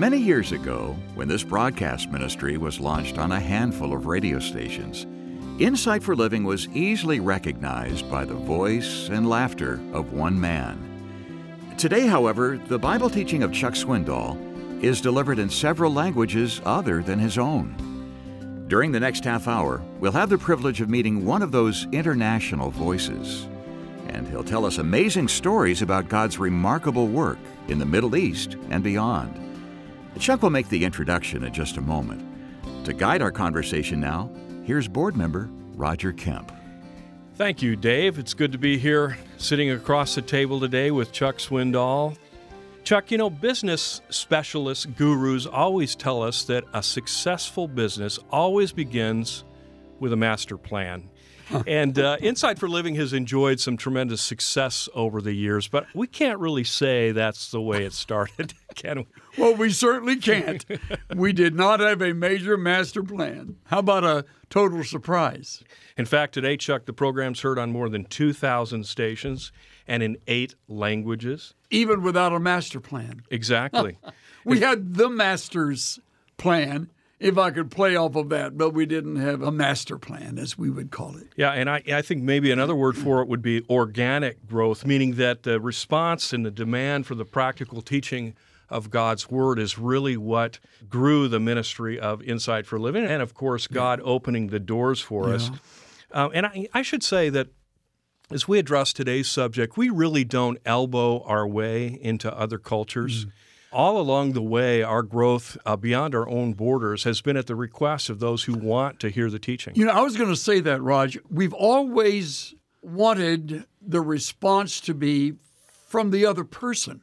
Many years ago, when this broadcast ministry was launched on a handful of radio stations, Insight for Living was easily recognized by the voice and laughter of one man. Today, however, the Bible teaching of Chuck Swindoll is delivered in several languages other than his own. During the next half hour, we'll have the privilege of meeting one of those international voices. And he'll tell us amazing stories about God's remarkable work in the Middle East and beyond. Chuck will make the introduction in just a moment. To guide our conversation now, here's board member Roger Kemp. Thank you, Dave. It's good to be here sitting across the table today with Chuck Swindoll. Chuck, business specialists, gurus always tell us that a successful business always begins with a master plan. And Insight for Living has enjoyed some tremendous success over the years, but we can't really say that's the way it started, can we? Well, we certainly can't. We did not have a major master plan. How about a total surprise? In fact, today, Chuck, the program's heard on more than 2,000 stations and in 8 languages. Even without a master plan. Exactly. We had the master's plan, if I could play off of that, but we didn't have a master plan, as we would call it. Yeah, and I think maybe another word for it would be organic growth, meaning that the response and the demand for the practical teaching of God's Word is really what grew the ministry of Insight for Living, and of course, God opening the doors for us. And I should say that as we address today's subject, we really don't elbow our way into other cultures. All along the way, our growth beyond our own borders has been at the request of those who want to hear the teaching. I was going to say that, Raj. We've always wanted the response to be from the other person.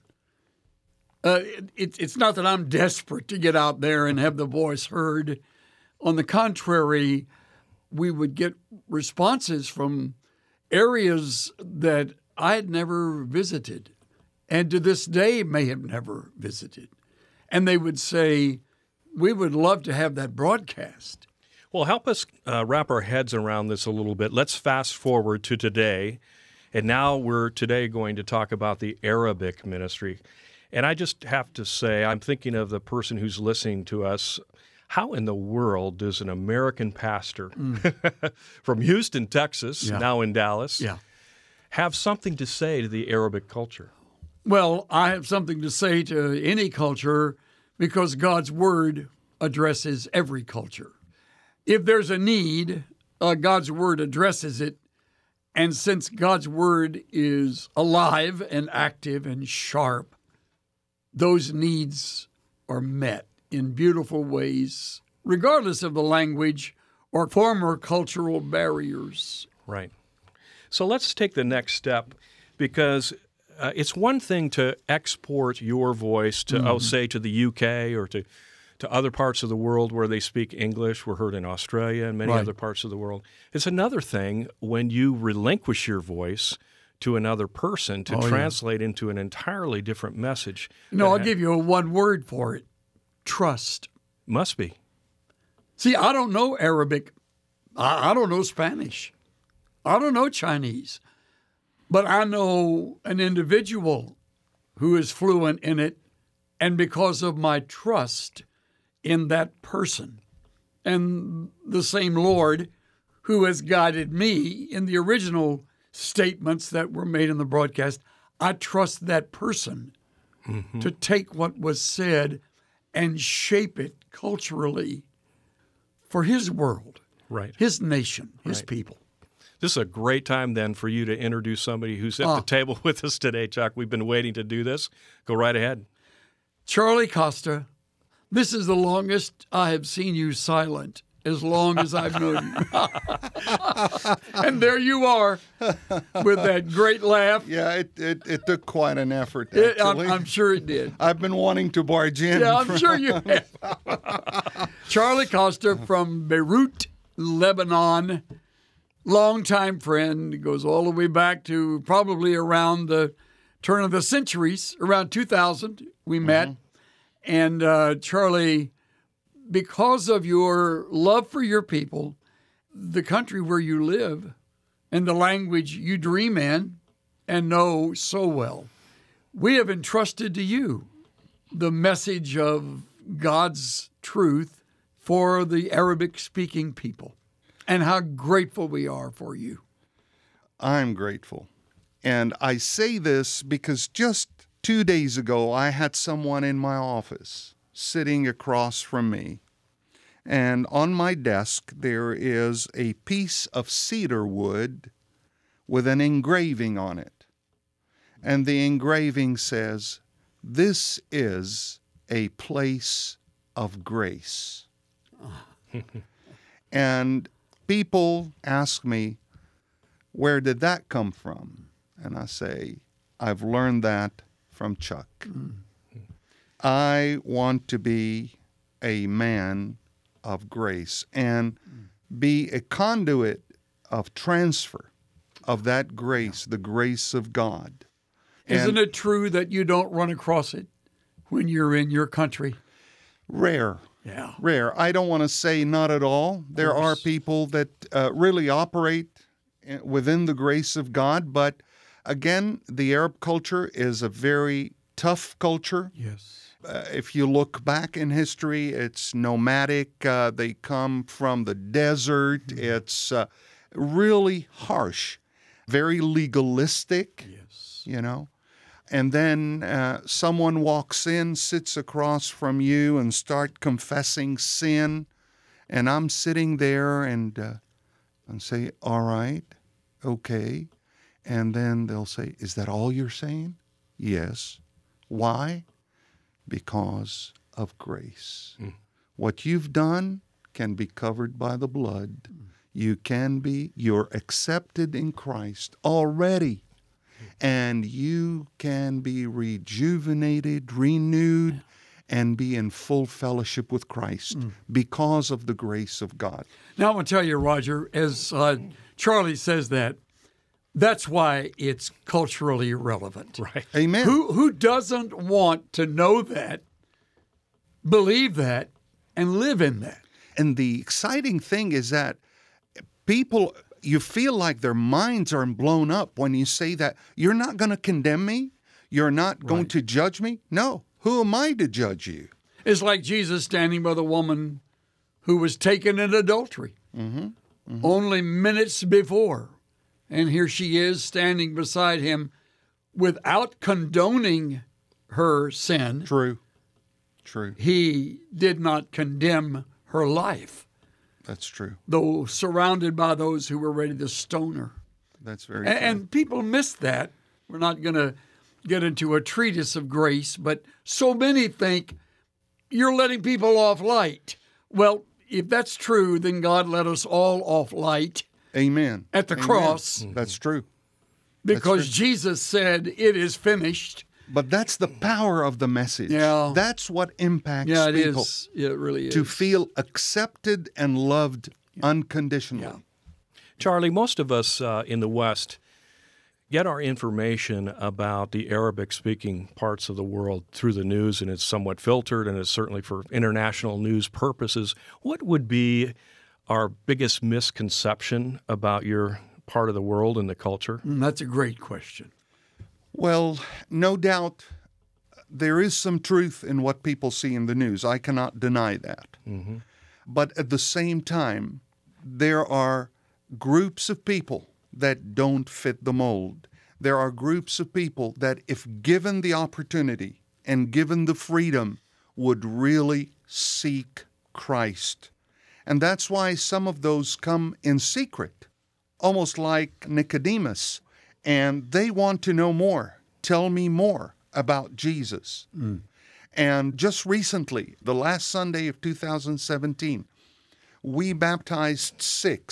It's not that I'm desperate to get out there and have the voice heard. On the contrary, we would get responses from areas that I had never visited and to this day may have never visited. And they would say, we would love to have that broadcast. Well, help us wrap our heads around this a little bit. Let's fast forward to today. And now we're today going to talk about the Arabic ministry. And I just have to say, I'm thinking of the person who's listening to us. How in the world does an American pastor from Houston, Texas, now in Dallas, have something to say to the Arabic culture? Well, I have something to say to any culture because God's Word addresses every culture. If there's a need, God's Word addresses it. And since God's Word is alive and active and sharp, those needs are met in beautiful ways, regardless of the language or former cultural barriers. Right. So let's take the next step, because it's one thing to export your voice to, say, to the UK or to other parts of the world where they speak English. We're heard in Australia and many other parts of the world. It's another thing when you relinquish your voice to another person to translate into an entirely different message. I'll give you one word for it. Trust. Must be. See, I don't know Arabic. I don't know Spanish. I don't know Chinese. But I know an individual who is fluent in it, and because of my trust in that person, and the same Lord who has guided me in the original statements that were made in the broadcast, I trust that person to take what was said and shape it culturally for his world, his nation, his people. This is a great time, then, for you to introduce somebody who's at the table with us today, Chuck. We've been waiting to do this. Go right ahead. Charlie Costa, this is the longest I have seen you silent, as long as I've known you. And there you are, with that great laugh. Yeah, it took quite an effort, actually. I'm sure it did. I've been wanting to barge in. Yeah, I'm sure you have. Charlie Costa from Beirut, Lebanon. Longtime friend, goes all the way back to probably around the turn of the centuries, around 2000 we met. And Charlie, because of your love for your people, the country where you live, and the language you dream in and know so well, we have entrusted to you the message of God's truth for the Arabic-speaking people, and how grateful we are for you. I'm grateful. And I say this because just 2 days ago, I had someone in my office sitting across from me. And on my desk, there is a piece of cedar wood with an engraving on it. And the engraving says, "This is a place of grace." And people ask me, "Where did that come from?" And I say, "I've learned that from Chuck." I want to be a man of grace and be a conduit of transfer of that grace, the grace of God. Isn't it true that you don't run across it when you're in your country? Rare. Yeah. Rare. I don't want to say not at all. There are people that really operate within the grace of God, but again, the Arab culture is a very tough culture. Yes. If you look back in history, it's nomadic. They come from the desert. It's really harsh, very legalistic, you know. And then someone walks in, sits across from you, and start confessing sin. And I'm sitting there and say, "All right, okay." And then they'll say, "Is that all you're saying?" "Yes." "Why?" "Because of grace. What you've done can be covered by the blood. You're accepted in Christ already. And you can be rejuvenated, renewed, and be in full fellowship with Christ because of the grace of God." Now, I'm going to tell you, Roger, as Charlie says that's why it's culturally relevant. Right. Amen. Who doesn't want to know that, believe that, and live in that? And the exciting thing is that people, you feel like their minds are blown up when you say that. You're not going to condemn me. You're not going to judge me. No. Who am I to judge you? It's like Jesus standing by the woman who was taken in adultery only minutes before. And here she is standing beside him without condoning her sin. True. He did not condemn her life, That's true. though surrounded by those who were ready to stone her. That's very true. And people miss that. We're not going to get into a treatise of grace, but so many think you're letting people off light. Well, if that's true, then God let us all off light. Amen. At the Amen. cross. That's true. Because Jesus said, "It is finished." But that's the power of the message. Yeah. That's what impacts Yeah, it people. is. It really is. To feel accepted and loved unconditionally. Yeah. Charlie, most of us in the West get our information about the Arabic-speaking parts of the world through the news, and it's somewhat filtered, and it's certainly for international news purposes. What would be our biggest misconception about your part of the world and the culture? That's a great question. Well, no doubt there is some truth in what people see in the news. I cannot deny that. But at the same time, there are groups of people that don't fit the mold. There are groups of people that, if given the opportunity and given the freedom, would really seek Christ. And that's why some of those come in secret, almost like Nicodemus, and they want to know more. Tell me more about Jesus. And just recently, the last Sunday of 2017, we baptized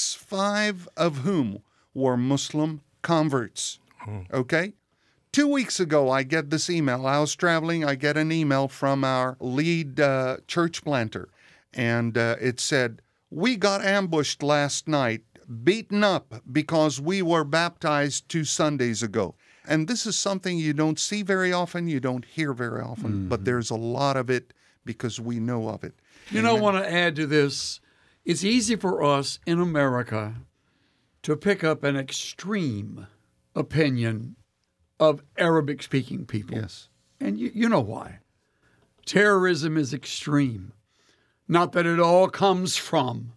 5 of whom were Muslim converts. Okay? 2 weeks ago, I get this email. I was traveling. I get an email from our lead church planter. And it said, "We got ambushed last night, beaten up because we were baptized 2 Sundays ago." And this is something you don't see very often, you don't hear very often, but there's a lot of it because we know of it. You know, I want to add to this. It's easy for us in America to pick up an extreme opinion of Arabic-speaking people. Yes. And you know why. terrorism is extreme. Not that it all comes from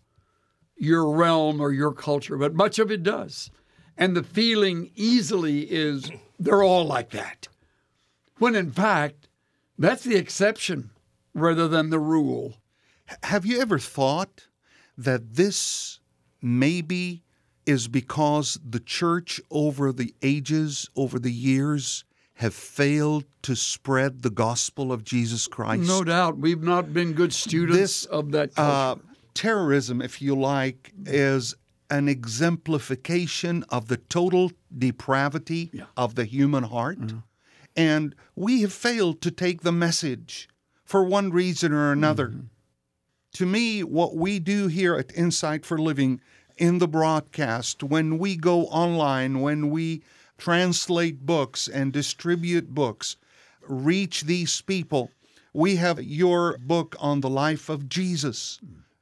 your realm or your culture, but much of it does. And the feeling easily is they're all like that. When in fact, that's the exception rather than the rule. Have you ever thought that this maybe is because the church over the ages, over the years, have failed to spread the gospel of Jesus Christ? No doubt. We've not been good students of that culture. Terrorism, if you like, is an exemplification of the total depravity of the human heart. Mm-hmm. And we have failed to take the message for one reason or another. Mm-hmm. To me, what we do here at Insight for Living in the broadcast, when we go online, when we translate books and distribute books, reach these people. We have your book on the life of Jesus.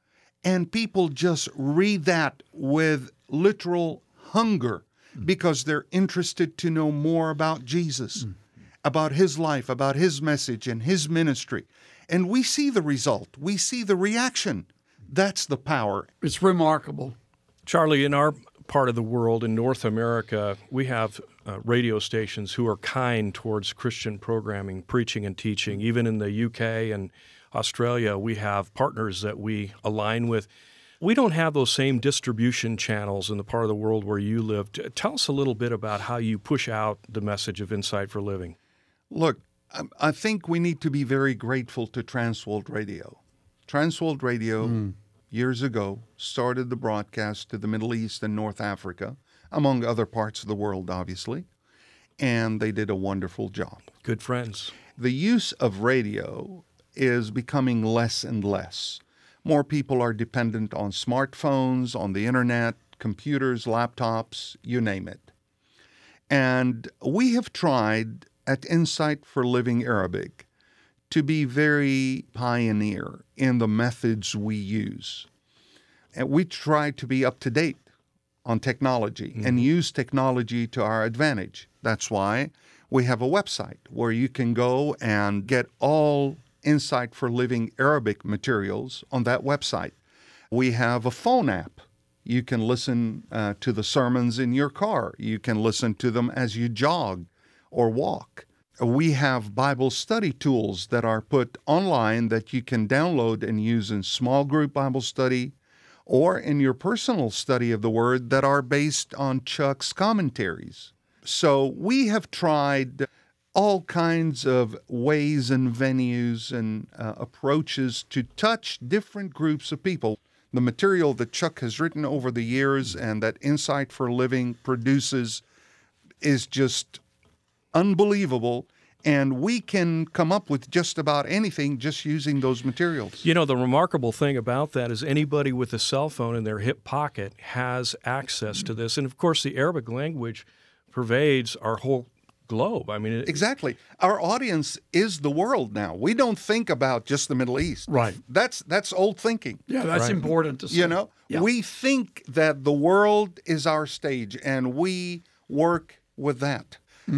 And people just read that with literal hunger because they're interested to know more about Jesus, about his life, about his message and his ministry. And we see the result. We see the reaction. That's the power. It's remarkable. Charlie, in our part of the world, in North America, we have radio stations who are kind towards Christian programming, preaching and teaching. Even in the UK and Australia, we have partners that we align with. We don't have those same distribution channels in the part of the world where you live. Tell us a little bit about how you push out the message of Insight for Living. Look, I think we need to be very grateful to Transworld Radio. Transworld Radio, years ago, started the broadcast to the Middle East and North Africa, among other parts of the world, obviously, and they did a wonderful job. Good friends. The use of radio is becoming less and less. More people are dependent on smartphones, on the internet, computers, laptops, you name it. And we have tried at Insight for Living Arabic to be very pioneer in the methods we use. And we try to be up to date on technology and use technology to our advantage. That's why we have a website where you can go and get all Insight for Living Arabic materials on that website. We have a phone app. You can listen to the sermons in your car. You can listen to them as you jog or walk. We have Bible study tools that are put online that you can download and use in small group Bible study or in your personal study of the Word that are based on Chuck's commentaries. So we have tried all kinds of ways and venues and approaches to touch different groups of people. The material that Chuck has written over the years and that Insight for Living produces is just unbelievable, and we can come up with just about anything just using those materials. You know, the remarkable thing about that is anybody with a cell phone in their hip pocket has access to this. And of course, the Arabic language pervades our whole globe. I mean, exactly. Our audience is the world now. We don't think about just the Middle East. Right. That's old thinking. Yeah, that's important to say. You know, we think that the world is our stage, and we work with that.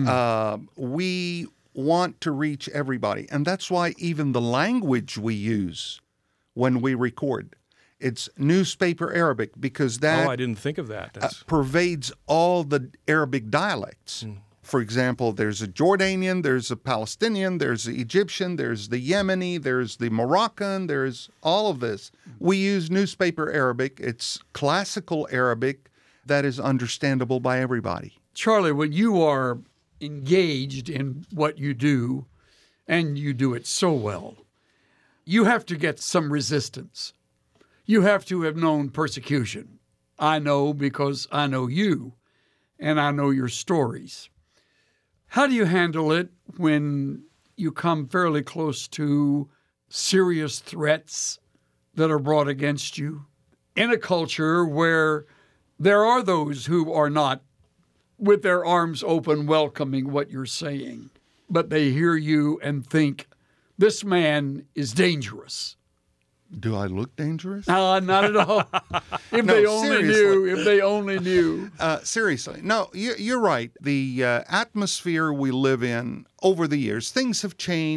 We want to reach everybody, and that's why even the language we use when we record, it's newspaper Arabic, because that I didn't think of that. Pervades all the Arabic dialects. For example, there's a Jordanian, there's a Palestinian, there's the Egyptian, there's the Yemeni, there's the Moroccan, there's all of this. We use newspaper Arabic. It's classical Arabic that is understandable by everybody. Charlie, when you are engaged in what you do, and you do it so well, you have to get some resistance. You have to have known persecution. I know because I know you, and I know your stories. How do you handle it when you come fairly close to serious threats that are brought against you in a culture where there are those who are not with their arms open welcoming what you're saying, but they hear you and think, this man is dangerous? Do I look dangerous? Not at all. If they only knew. Seriously. No, you're right. The atmosphere we live in over the years, things have changed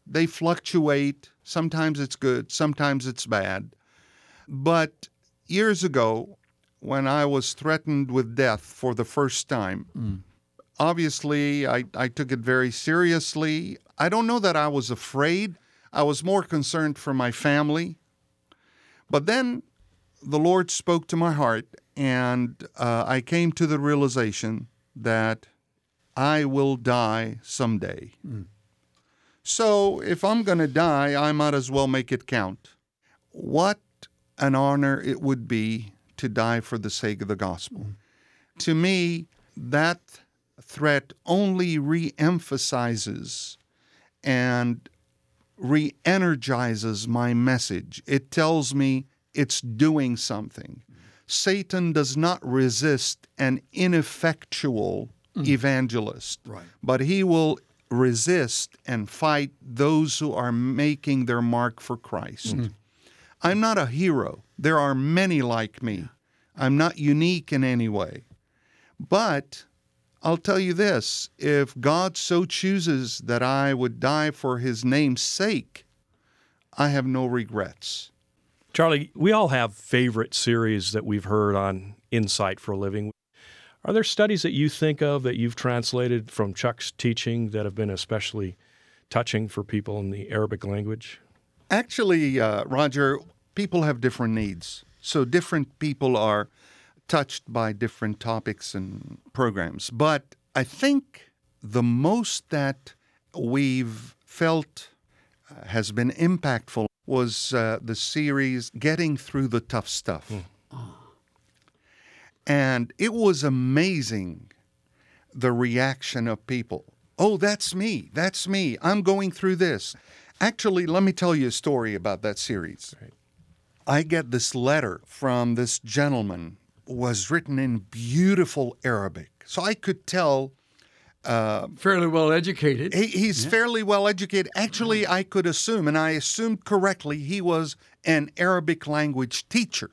They fluctuate. Sometimes it's good, sometimes it's bad. But years ago, when I was threatened with death for the first time, obviously I took it very seriously. I don't know that I was afraid. I was more concerned for my family. But then the Lord spoke to my heart, and I came to the realization that I will die someday. So if I'm going to die, I might as well make it count. What an honor it would be to die for the sake of the gospel. To me, that threat only re-emphasizes and re-energizes my message. It tells me it's doing something. Satan does not resist an ineffectual evangelist, but he will resist and fight those who are making their mark for Christ. I'm not a hero. There are many like me. I'm not unique in any way. But I'll tell you this, if God so chooses that I would die for his name's sake, I have no regrets. Charlie, we all have favorite series that we've heard on Insight for Living. Are there studies that you think of that you've translated from Chuck's teaching that have been especially touching for people in the Arabic language? Actually, Roger, people have different needs. So different people are touched by different topics and programs. But I think the most that we've felt has been impactful was the series Getting Through the Tough Stuff. And it was amazing, the reaction of people. Oh, that's me. That's me. I'm going through this. Actually, let me tell you a story about that series. Right. I get this letter from this gentleman. It was written in beautiful Arabic. So I could tell... fairly well educated. He's fairly well educated. Actually, I could assume, and I assumed correctly, he was an Arabic language teacher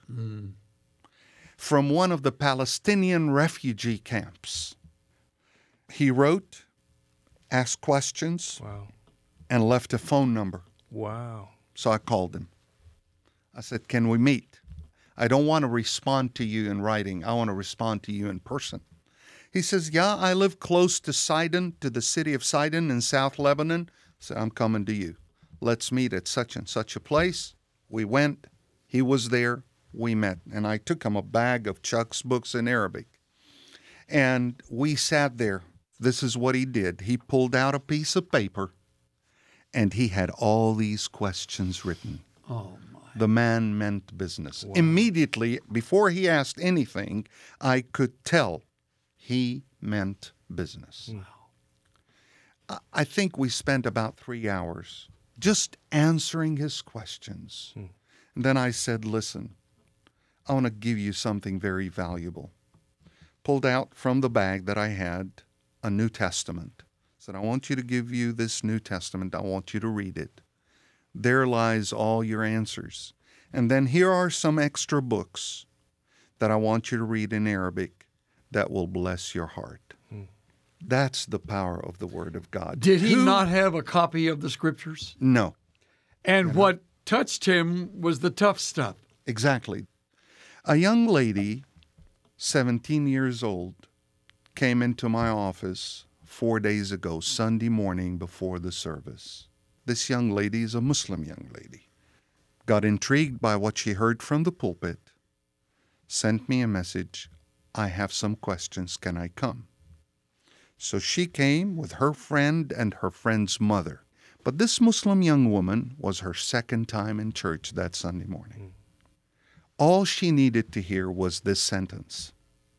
from one of the Palestinian refugee camps. He wrote, asked questions, and left a phone number. Wow. So I called him. I said, can we meet? I don't want to respond to you in writing. I want to respond to you in person. He says, yeah, I live close to Sidon, to the city of Sidon in South Lebanon. So I'm coming to you. Let's meet at such and such a place. We went. He was there. We met. And I took him a bag of Chuck's books in Arabic. And we sat there. This is what he did. He pulled out a piece of paper, and he had all these questions written. Oh, my. The man meant business. Wow. Immediately, before he asked anything, I could tell he meant business. Wow. I think we spent about 3 hours just answering his questions. And then I said, listen, I want to give you something very valuable. Pulled out from the bag that I had a New Testament. Said, I want you to give you this New Testament. I want you to read it. There lies all your answers. And then here are some extra books that I want you to read in Arabic that will bless your heart. That's the power of the Word of God. Did he not have a copy of the Scriptures? No. And what touched him was the tough stuff. Exactly. A young lady, 17 years old, came into my office 4 days ago, Sunday morning before the service. This young lady is a Muslim young lady. Got intrigued by what she heard from the pulpit, sent me a message, I have some questions, can I come? So she came with her friend and her friend's mother. But this Muslim young woman was her second time in church that Sunday morning. All she needed to hear was this sentence: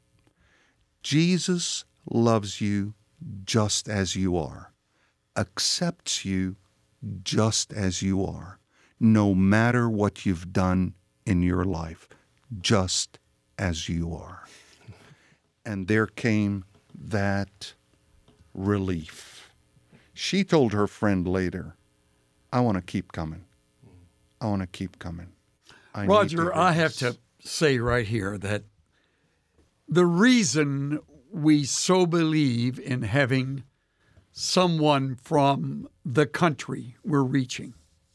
Jesus loves you just as you are, accepts you just as you are, no matter what you've done in your life, just as you are. And there came that relief. She told her friend later, I want to keep coming. I want to keep coming. Roger, I have to say right here that the reason we so believe in having someone from the country we're reaching,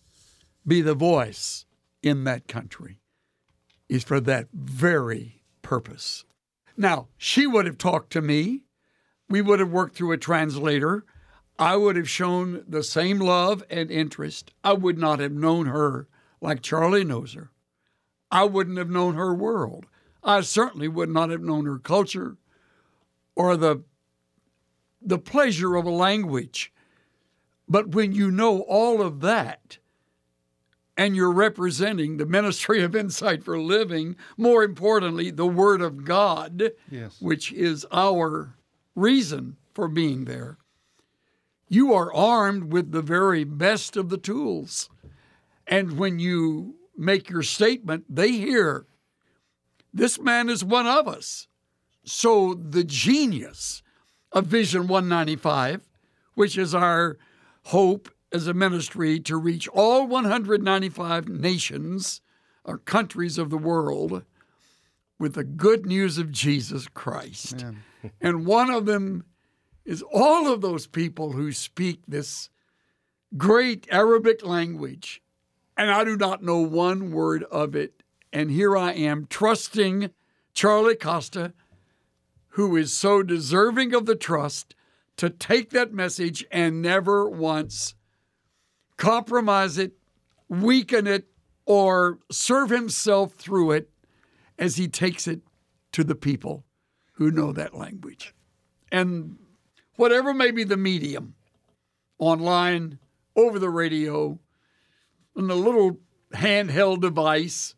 be the voice in that country, is for that very purpose. Now, she would have talked to me. We would have worked through a translator. I would have shown the same love and interest. I would not have known her like Charlie knows her. I wouldn't have known her world. I certainly would not have known her culture or the pleasure of a language. But when you know all of that, and you're representing the ministry of Insight for Living, more importantly, the Word of God, Yes. which is our reason for being there, you are armed with the very best of the tools. And when you make your statement, they hear, this man is one of us. So the genius of Vision 195, which is our hope as a ministry to reach all 195 nations or countries of the world with the good news of Jesus Christ. Amen. And one of them is all of those people who speak this great Arabic language. And I do not know one word of it. And here I am trusting Charlie Costa, who is so deserving of the trust, to take that message and never once compromise it, weaken it, or serve himself through it as he takes it to the people who know that language. And whatever may be the medium, online, over the radio, on the little handheld device.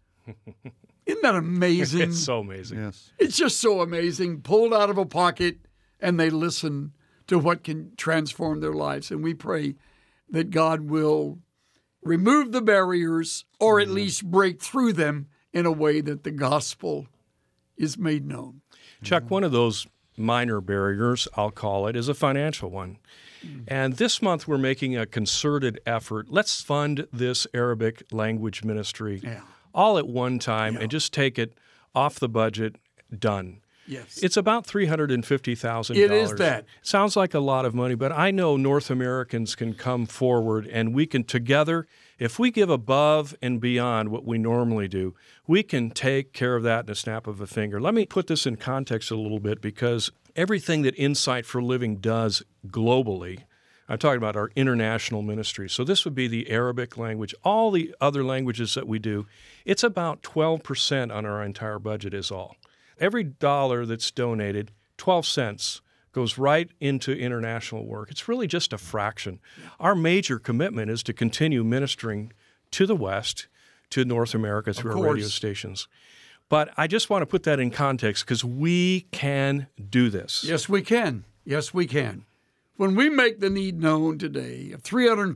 Isn't that amazing? It's so amazing. Yes. It's just so amazing. Pulled out of a pocket, and they listen to what can transform their lives. And we pray that God will remove the barriers or at least break through them in a way that the gospel is made known. Chuck, one of those minor barriers, I'll call it, is a financial one. And this month we're making a concerted effort. Let's fund this Arabic language ministry all at one time and just take it off the budget, done. Yes. It's about $350,000. It is that. Sounds like a lot of money, but I know North Americans can come forward and we can together, if we give above and beyond what we normally do, we can take care of that in a snap of a finger. Let me put this in context a little bit, because everything that Insight for Living does globally, I'm talking about our international ministry. So this would be the Arabic language. All the other languages that we do, it's about 12% on our entire budget is all. Every dollar that's donated, 12 cents, goes right into international work. It's really just a fraction. Our major commitment is to continue ministering to the West, to North America through our radio stations. But I just want to put that in context because we can do this. Yes, we can. Yes, we can. When we make the need known today of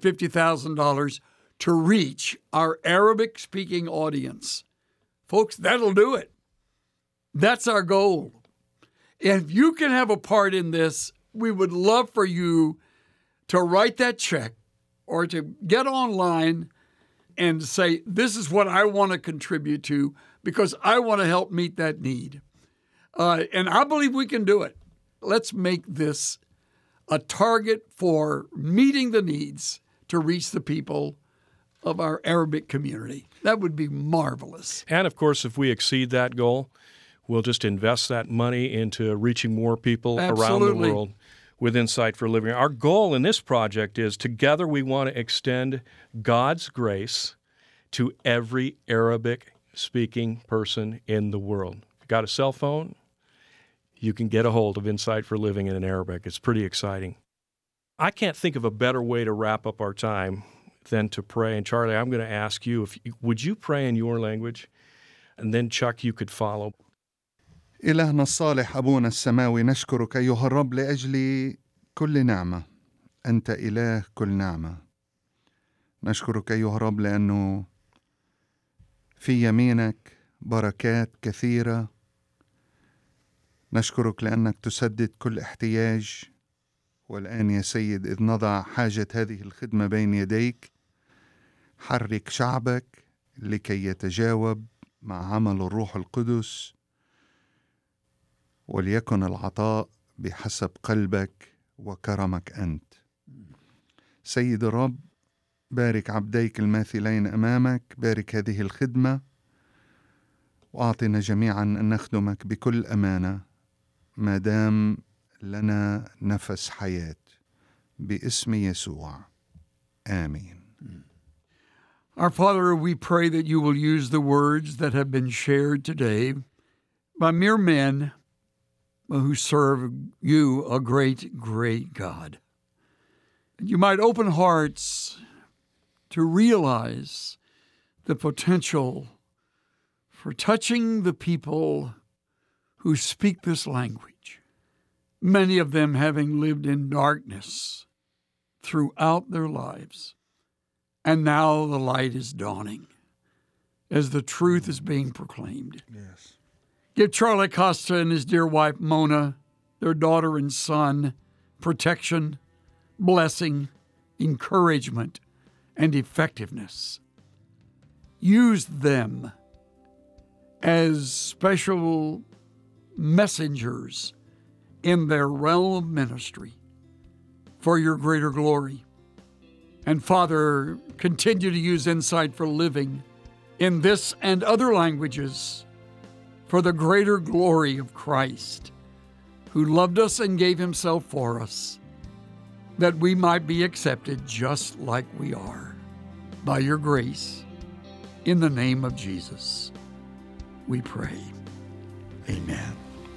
$350,000 to reach our Arabic-speaking audience, folks, that'll do it. That's our goal. And if you can have a part in this, we would love for you to write that check or to get online and say, this is what I want to contribute to because I want to help meet that need. And I believe we can do it. Let's make this a target for meeting the needs to reach the people of our Arabic community. That would be marvelous. And, of course, if we exceed that goal, we'll just invest that money into reaching more people around the world with Insight for Living. Our goal in this project is together we want to extend God's grace to every Arabic-speaking person in the world. If you've got a cell phone, you can get a hold of Insight for Living in Arabic. It's pretty exciting. I can't think of a better way to wrap up our time than to pray. And Charlie, I'm going to ask you, would you pray in your language? And then Chuck, you could follow. إلهنا الصالح أبونا السماوي، نشكرك أيها الرب لأجل كل نعمة. أنت إله كل نعمة. نشكرك أيها الرب لأنه في يمينك بركات كثيرة. نشكرك لأنك تسدد كل احتياج. والآن يا سيد إذ نضع حاجة هذه الخدمة بين يديك، حرك شعبك لكي يتجاوب مع عمل الروح القدس، وليكن العطاء بحسب قلبك وكرمك أنت. سيد الرب، بارك عبديك الماثلين أمامك، بارك هذه الخدمة، وأعطنا جميعا أن نخدمك بكل أمانة ما دام لنا نفس حياة، باسم يسوع، آمين. Our Father, we pray that you will use the words that have been shared today by mere men who serve you, a great, great God. And you might open hearts to realize the potential for touching the people who speak this language, many of them having lived in darkness throughout their lives. And now the light is dawning as the truth is being proclaimed. Yes. Give Charlie Costa and his dear wife, Mona, their daughter and son, protection, blessing, encouragement, and effectiveness. Use them as special messengers in their realm of ministry for your greater glory. And Father, continue to use Insight for Living in this and other languages for the greater glory of Christ, who loved us and gave himself for us, that we might be accepted just like we are. By your grace, in the name of Jesus, we pray. Amen.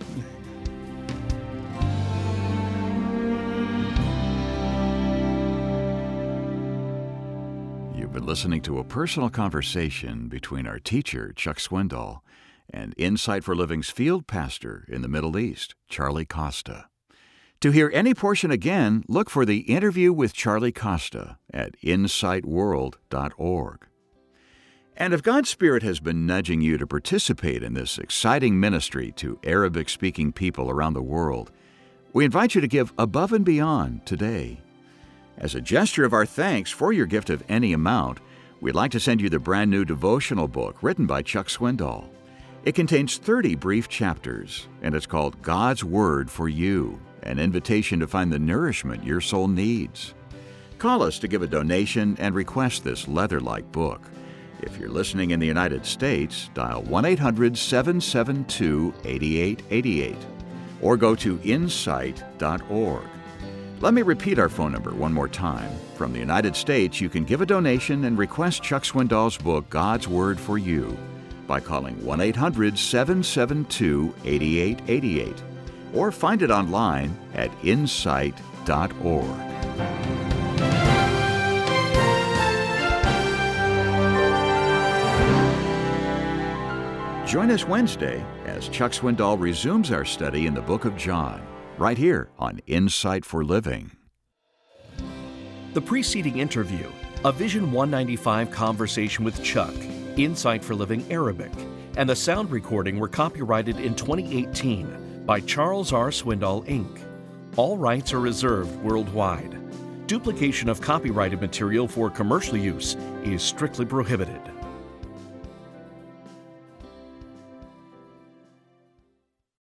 You've been listening to a personal conversation between our teacher, Chuck Swindoll, and Insight for Living's field pastor in the Middle East, Charlie Costa. To hear any portion again, look for the interview with Charlie Costa at insightworld.org. And if God's Spirit has been nudging you to participate in this exciting ministry to Arabic-speaking people around the world, we invite you to give above and beyond today. As a gesture of our thanks for your gift of any amount, we'd like to send you the brand new devotional book written by Chuck Swindoll. It contains 30 brief chapters, and it's called God's Word for You, an invitation to find the nourishment your soul needs. Call us to give a donation and request this leather-like book. If you're listening in the United States, dial 1-800-772-8888 or go to insight.org. Let me repeat our phone number one more time. From the United States, you can give a donation and request Chuck Swindoll's book, God's Word for You, by calling 1-800-772-8888 or find it online at insight.org. Join us Wednesday as Chuck Swindoll resumes our study in the book of John, right here on Insight for Living. The preceding interview, a Vision 195 conversation with Chuck, Insight for Living Arabic, and the sound recording were copyrighted in 2018 by Charles R. Swindoll, Inc. All rights are reserved worldwide. Duplication of copyrighted material for commercial use is strictly prohibited.